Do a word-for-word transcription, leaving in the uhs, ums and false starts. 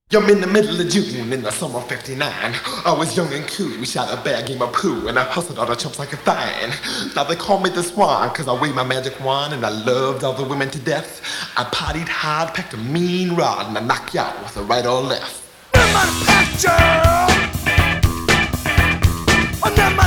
I'm in the middle of June in the summer fifty-nine. I was young and cool, shot a bad game of poo, and I hustled all the chumps like a fine. Now they call me the swan, cause I waved my magic wand, and I loved all the women to death. I partied hard, packed a mean rod, and I knocked you out with a right or left. In my picture, under my